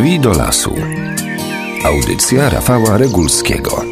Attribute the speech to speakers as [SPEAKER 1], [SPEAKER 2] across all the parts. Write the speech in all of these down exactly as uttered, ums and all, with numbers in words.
[SPEAKER 1] Drzwi do lasu. Audycja Rafała Regulskiego.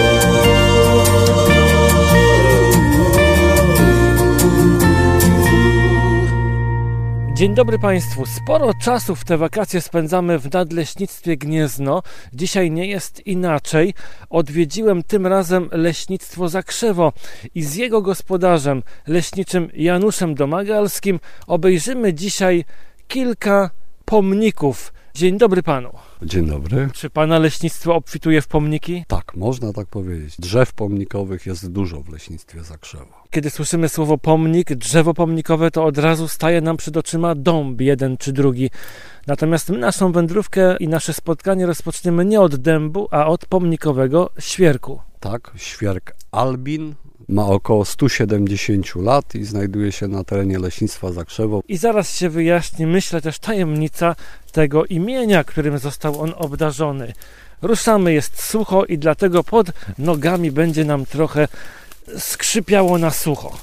[SPEAKER 2] Dzień dobry Państwu. Sporo czasu w te wakacje spędzamy w Nadleśnictwie Gniezno. Dzisiaj nie jest inaczej. Odwiedziłem tym razem leśnictwo Zakrzewo i z jego gospodarzem, leśniczym Januszem Domagalskim, obejrzymy dzisiaj kilka pomników. Dzień dobry Panu.
[SPEAKER 3] Dzień dobry.
[SPEAKER 2] Czy Pana leśnictwo obfituje w pomniki?
[SPEAKER 3] Tak, można tak powiedzieć. Drzew pomnikowych jest dużo w leśnictwie Zakrzewo.
[SPEAKER 2] Kiedy słyszymy słowo pomnik, drzewo pomnikowe, to od razu staje nam przed oczyma dąb jeden czy drugi. Natomiast my naszą wędrówkę i nasze spotkanie rozpoczniemy nie od dębu, a od pomnikowego świerku.
[SPEAKER 3] Tak, świerk Albin ma około sto siedemdziesiąt lat i znajduje się na terenie leśnictwa Zakrzewo.
[SPEAKER 2] I zaraz się wyjaśni, myślę, też tajemnica tego imienia, którym został on obdarzony. Ruszamy, jest sucho i dlatego pod nogami będzie nam trochę skrzypiało na sucho.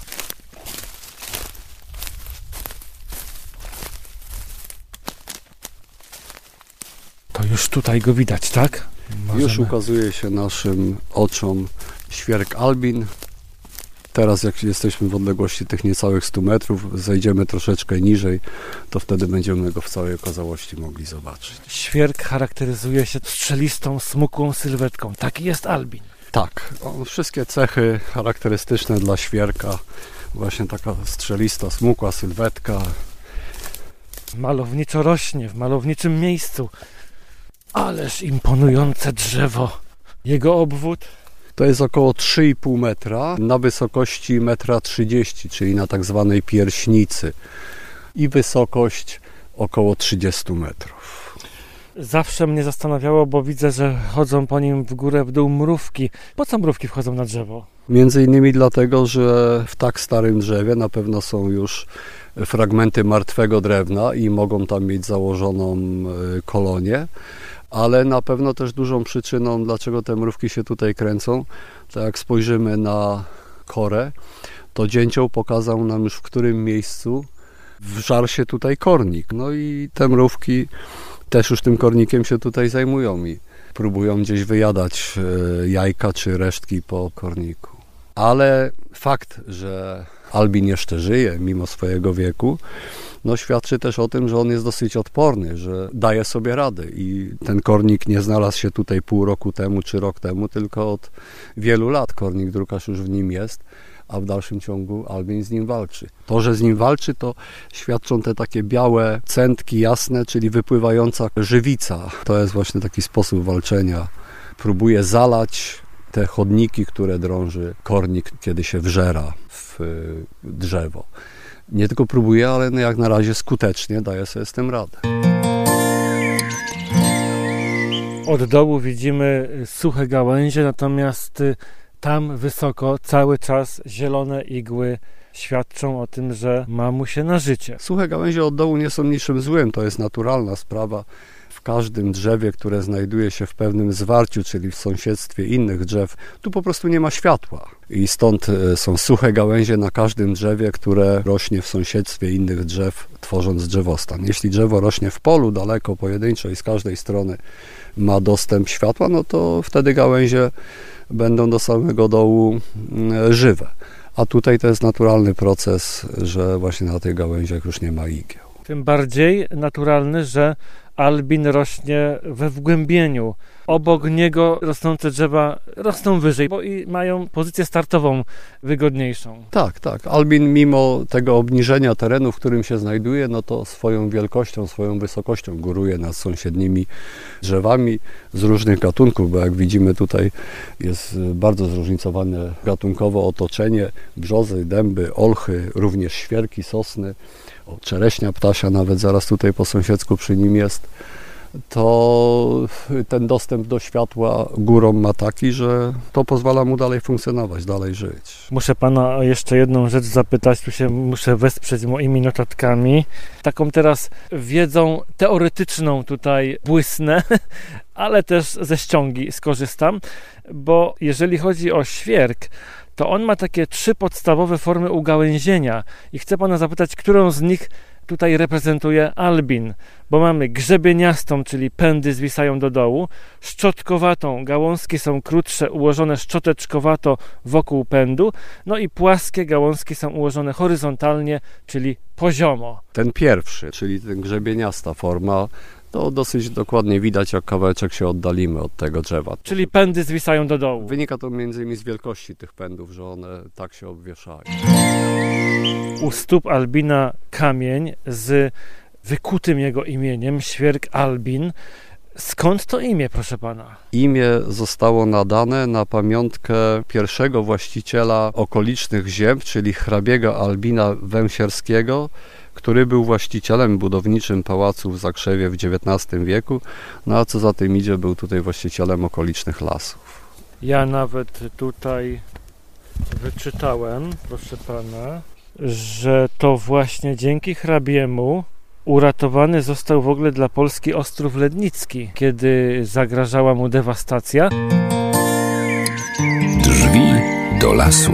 [SPEAKER 2] To już tutaj go widać, tak? Możemy...
[SPEAKER 3] Już ukazuje się naszym oczom świerk Albin. Teraz jak jesteśmy w odległości tych niecałych stu metrów, zejdziemy troszeczkę niżej, to wtedy będziemy go w całej okazałości mogli zobaczyć.
[SPEAKER 2] Świerk charakteryzuje się strzelistą, smukłą sylwetką. Taki jest Albin.
[SPEAKER 3] Tak, on, wszystkie cechy charakterystyczne dla świerka, właśnie taka strzelista, smukła sylwetka.
[SPEAKER 2] Malowniczo rośnie w malowniczym miejscu. Ależ imponujące drzewo. Jego obwód
[SPEAKER 3] to jest około trzy i pół metra na wysokości jeden trzydzieści metrów, czyli na tak zwanej pierśnicy, i wysokość około trzydzieści metrów.
[SPEAKER 2] Zawsze mnie zastanawiało, bo widzę, że chodzą po nim w górę, w dół mrówki. Po co mrówki wchodzą na drzewo?
[SPEAKER 3] Między innymi dlatego, że w tak starym drzewie na pewno są już fragmenty martwego drewna i mogą tam mieć założoną kolonię. Ale na pewno też dużą przyczyną, dlaczego te mrówki się tutaj kręcą, to jak spojrzymy na korę, to dzięcioł pokazał nam już, w którym miejscu wżarł się tutaj kornik. No i te mrówki też już tym kornikiem się tutaj zajmują i próbują gdzieś wyjadać jajka czy resztki po korniku. Ale fakt, że Albin jeszcze żyje mimo swojego wieku, no świadczy też o tym, że on jest dosyć odporny, że daje sobie radę i ten kornik nie znalazł się tutaj pół roku temu czy rok temu, tylko od wielu lat kornik drukarz już w nim jest, a w dalszym ciągu Albin z nim walczy. To, że z nim walczy, to świadczą te takie białe centki jasne, czyli wypływająca żywica. To jest właśnie taki sposób walczenia. Próbuje zalać te chodniki, które drąży kornik, kiedy się wżera w drzewo. Nie tylko próbuje, ale jak na razie skutecznie daje sobie z tym radę.
[SPEAKER 2] Od dołu widzimy suche gałęzie, natomiast tam wysoko cały czas zielone igły świadczą o tym, że ma mu się na życie.
[SPEAKER 3] Suche gałęzie od dołu nie są niczym złym, to jest naturalna sprawa. W każdym drzewie, które znajduje się w pewnym zwarciu, czyli w sąsiedztwie innych drzew, tu po prostu nie ma światła. I stąd są suche gałęzie na każdym drzewie, które rośnie w sąsiedztwie innych drzew, tworząc drzewostan. Jeśli drzewo rośnie w polu, daleko, pojedynczo i z każdej strony ma dostęp światła, no to wtedy gałęzie będą do samego dołu żywe. A tutaj to jest naturalny proces, że właśnie na tych gałęziach już nie ma igieł.
[SPEAKER 2] Tym bardziej naturalny, że Albin rośnie we wgłębieniu. Obok niego rosnące drzewa rosną wyżej, bo i mają pozycję startową wygodniejszą.
[SPEAKER 3] Tak, tak. Albin mimo tego obniżenia terenu, w którym się znajduje, no to swoją wielkością, swoją wysokością góruje nad sąsiednimi drzewami z różnych gatunków, bo jak widzimy tutaj jest bardzo zróżnicowane gatunkowo otoczenie. Brzozy, dęby, olchy, również świerki, sosny, o, czereśnia ptasia nawet zaraz tutaj po sąsiedzku przy nim jest. To ten dostęp do światła górą ma taki, że to pozwala mu dalej funkcjonować, dalej żyć.
[SPEAKER 2] Muszę Pana o jeszcze jedną rzecz zapytać, tu się muszę wesprzeć moimi notatkami. Taką teraz wiedzą teoretyczną tutaj błysnę, ale też ze ściągi skorzystam, bo jeżeli chodzi o świerk, to on ma takie trzy podstawowe formy ugałęzienia i chcę Pana zapytać, którą z nich tutaj reprezentuje albin, bo mamy grzebieniastą, czyli pędy zwisają do dołu, szczotkowatą, gałązki są krótsze, ułożone szczoteczkowato wokół pędu, no i płaskie gałązki są ułożone horyzontalnie, czyli poziomo.
[SPEAKER 3] Ten pierwszy, czyli ten grzebieniasta forma, to dosyć dokładnie widać, jak kawałeczek się oddalimy od tego drzewa.
[SPEAKER 2] Czyli pędy zwisają do dołu.
[SPEAKER 3] Wynika to między innymi z wielkości tych pędów, że one tak się obwieszają.
[SPEAKER 2] U stóp albina kamień z wykutym jego imieniem, świerk albin. Skąd to imię, proszę pana?
[SPEAKER 3] Imię zostało nadane na pamiątkę pierwszego właściciela okolicznych ziem, czyli hrabiego Albina Węsierskiego, który był właścicielem budowniczym pałacu w Zakrzewie w dziewiętnastym wieku, no a co za tym idzie, był tutaj właścicielem okolicznych lasów.
[SPEAKER 2] Ja nawet tutaj wyczytałem, proszę pana, że to właśnie dzięki hrabiemu uratowany został w ogóle dla Polski Ostrów Lednicki, kiedy zagrażała mu dewastacja.
[SPEAKER 1] Drzwi do lasu.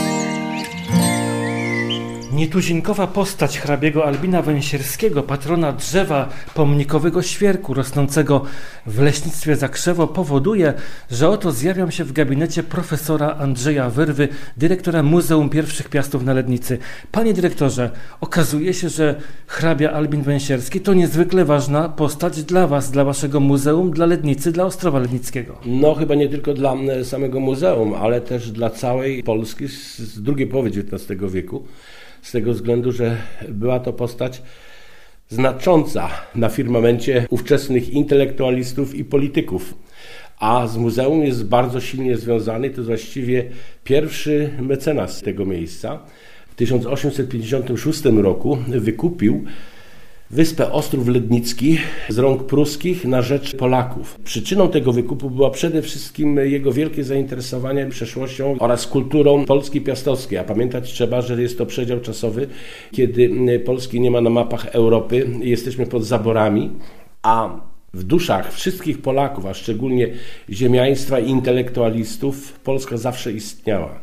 [SPEAKER 2] Nietuzinkowa postać hrabiego Albina Węsierskiego, patrona drzewa pomnikowego świerku rosnącego w leśnictwie Zakrzewo, powoduje, że oto zjawiam się w gabinecie profesora Andrzeja Wyrwy, dyrektora Muzeum Pierwszych Piastów na Lednicy. Panie dyrektorze, okazuje się, że hrabia Albin Węsierski to niezwykle ważna postać dla was, dla waszego muzeum, dla Lednicy, dla Ostrowa Lednickiego.
[SPEAKER 4] No chyba nie tylko dla samego muzeum, ale też dla całej Polski z drugiej połowy dziewiętnastego wieku. Z tego względu, że była to postać znacząca na firmamencie ówczesnych intelektualistów i polityków. A z muzeum jest bardzo silnie związany, to jest właściwie pierwszy mecenas tego miejsca. W tysiąc osiemset pięćdziesiątym szóstym roku wykupił wyspę Ostrów Lednicki z rąk pruskich na rzecz Polaków. Przyczyną tego wykupu była przede wszystkim jego wielkie zainteresowanie przeszłością oraz kulturą Polski piastowskiej. A pamiętać trzeba, że jest to przedział czasowy, kiedy Polski nie ma na mapach Europy, jesteśmy pod zaborami, a w duszach wszystkich Polaków, a szczególnie ziemiaństwa i intelektualistów, Polska zawsze istniała.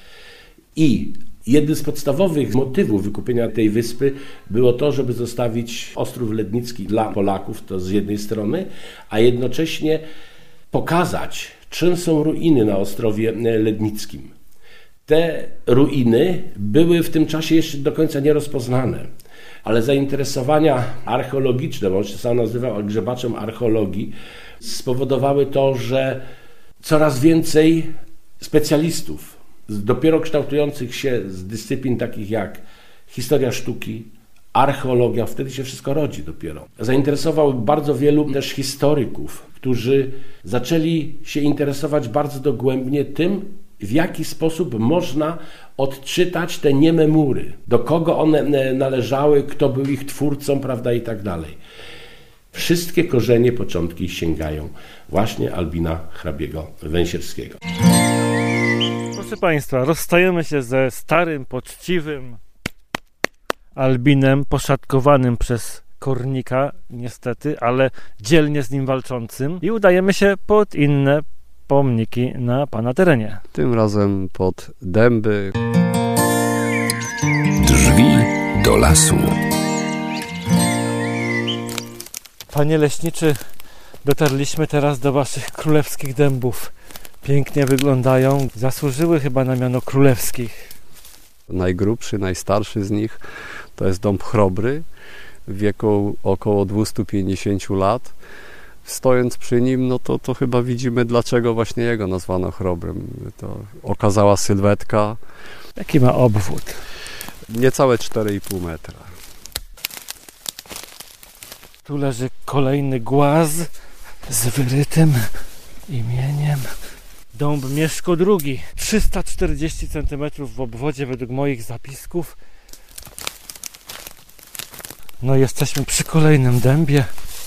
[SPEAKER 4] I jednym z podstawowych motywów wykupienia tej wyspy było to, żeby zostawić Ostrów Lednicki dla Polaków, to z jednej strony, a jednocześnie pokazać, czym są ruiny na Ostrowie Lednickim. Te ruiny były w tym czasie jeszcze do końca nierozpoznane, ale zainteresowania archeologiczne, bo on się sam nazywał grzebaczem archeologii, spowodowały to, że coraz więcej specjalistów, dopiero kształtujących się z dyscyplin takich jak historia sztuki, archeologia, wtedy się wszystko rodzi dopiero. Zainteresował bardzo wielu też historyków, którzy zaczęli się interesować bardzo dogłębnie tym, w jaki sposób można odczytać te nieme mury, do kogo one należały, kto był ich twórcą, prawda, i tak dalej. Wszystkie korzenie, początki sięgają właśnie Albina hrabiego Węsierskiego.
[SPEAKER 2] Proszę Państwa, rozstajemy się ze starym, poczciwym Albinem, poszatkowanym przez kornika, niestety, ale dzielnie z nim walczącym, i udajemy się pod inne pomniki na Pana terenie.
[SPEAKER 3] Tym razem pod dęby.
[SPEAKER 1] Drzwi do lasu.
[SPEAKER 2] Panie leśniczy, dotarliśmy teraz do Waszych królewskich dębów. Pięknie wyglądają, zasłużyły chyba na miano królewskich.
[SPEAKER 3] Najgrubszy, najstarszy z nich to jest dąb chrobry w wieku około dwieście pięćdziesiąt lat. Stojąc przy nim, no to, to chyba widzimy, dlaczego właśnie jego nazwano chrobrym. To okazała sylwetka.
[SPEAKER 2] Jaki ma obwód?
[SPEAKER 3] Niecałe cztery i pół metra.
[SPEAKER 2] Tu leży kolejny głaz z wyrytym imieniem. Dąb Mieszko drugi, trzysta czterdzieści centymetrów w obwodzie według moich zapisków. No jesteśmy przy kolejnym dębie.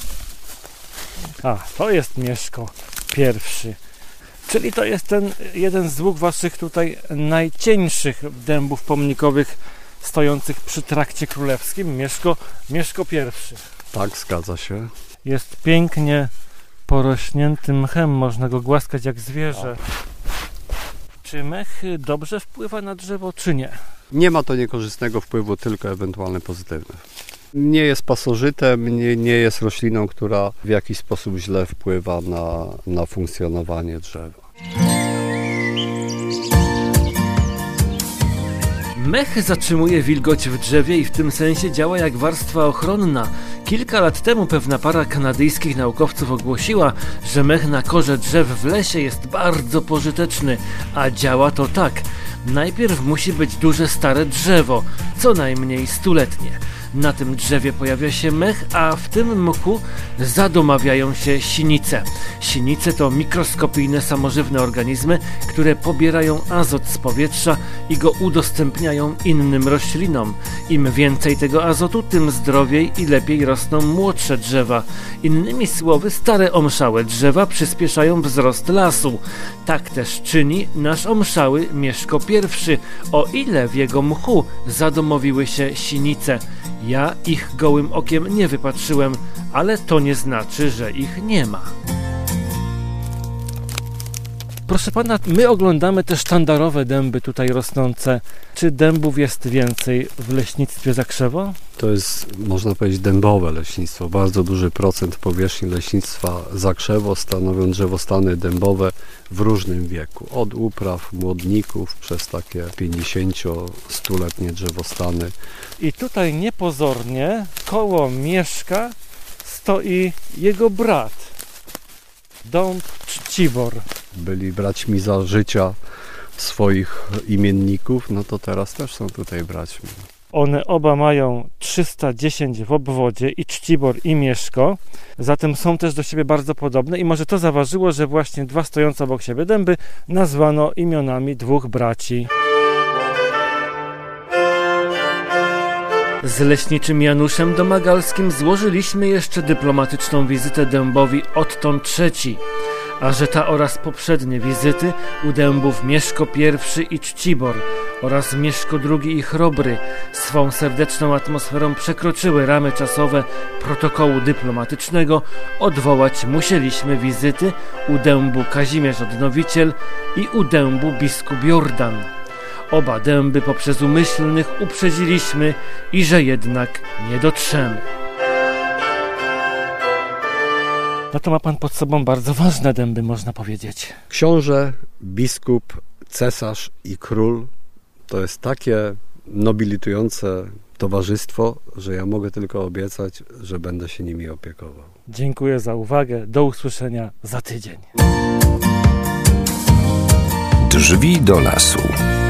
[SPEAKER 2] A, to jest Mieszko pierwszy. Czyli to jest ten jeden z dwóch waszych tutaj najcieńszych dębów pomnikowych stojących przy trakcie królewskim. Mieszko, Mieszko pierwszy.
[SPEAKER 3] Tak, zgadza się.
[SPEAKER 2] Jest pięknie porośnięty mchem, można go głaskać jak zwierzę. Czy mech dobrze wpływa na drzewo, czy nie?
[SPEAKER 3] Nie ma to niekorzystnego wpływu, tylko ewentualnie pozytywne. Nie jest pasożytem, nie, nie jest rośliną, która w jakiś sposób źle wpływa na, na funkcjonowanie drzewa.
[SPEAKER 2] Mech zatrzymuje wilgoć w drzewie i w tym sensie działa jak warstwa ochronna. Kilka lat temu pewna para kanadyjskich naukowców ogłosiła, że mech na korze drzew w lesie jest bardzo pożyteczny, a działa to tak. Najpierw musi być duże stare drzewo, co najmniej stuletnie. Na tym drzewie pojawia się mech, a w tym mchu zadomawiają się sinice. Sinice to mikroskopijne samożywne organizmy, które pobierają azot z powietrza i go udostępniają innym roślinom. Im więcej tego azotu, tym zdrowiej i lepiej rosną młodsze drzewa. Innymi słowy, stare omszałe drzewa przyspieszają wzrost lasu. Tak też czyni nasz omszały Mieszko pierwszy, o ile w jego mchu zadomowiły się sinice. Ja ich gołym okiem nie wypatrzyłem, ale to nie znaczy, że ich nie ma. Proszę pana, my oglądamy te sztandarowe dęby tutaj rosnące. Czy dębów jest więcej w leśnictwie Zakrzewo?
[SPEAKER 3] To jest, można powiedzieć, dębowe leśnictwo. Bardzo duży procent powierzchni leśnictwa Zakrzewo stanowią drzewostany dębowe w różnym wieku. Od upraw, młodników, przez takie pięćdziesięcio-stuletnie drzewostany.
[SPEAKER 2] I tutaj niepozornie koło Mieszka stoi jego brat, dąb Czcibor.
[SPEAKER 3] Byli braćmi za życia swoich imienników, no to teraz też są tutaj braćmi.
[SPEAKER 2] One oba mają trzysta dziesięć w obwodzie, i Czcibor, i Mieszko, zatem są też do siebie bardzo podobne i może to zaważyło, że właśnie dwa stojące obok siebie dęby nazwano imionami dwóch braci. Z leśniczym Januszem Domagalskim złożyliśmy jeszcze dyplomatyczną wizytę dębowi odtąd trzeci, a że ta oraz poprzednie wizyty u dębów Mieszko pierwszy i Czcibor oraz Mieszko drugi i Chrobry swą serdeczną atmosferą przekroczyły ramy czasowe protokołu dyplomatycznego, odwołać musieliśmy wizyty u dębu Kazimierz Odnowiciel i u dębu biskup Jordan. Oba dęby poprzez umyślnych uprzedziliśmy i że jednak nie dotrzemy. No to ma pan pod sobą bardzo ważne dęby, można powiedzieć.
[SPEAKER 3] Książę, biskup, cesarz i król to jest takie nobilitujące towarzystwo, że ja mogę tylko obiecać, że będę się nimi opiekował.
[SPEAKER 2] Dziękuję za uwagę. Do usłyszenia za tydzień.
[SPEAKER 1] Drzwi do lasu.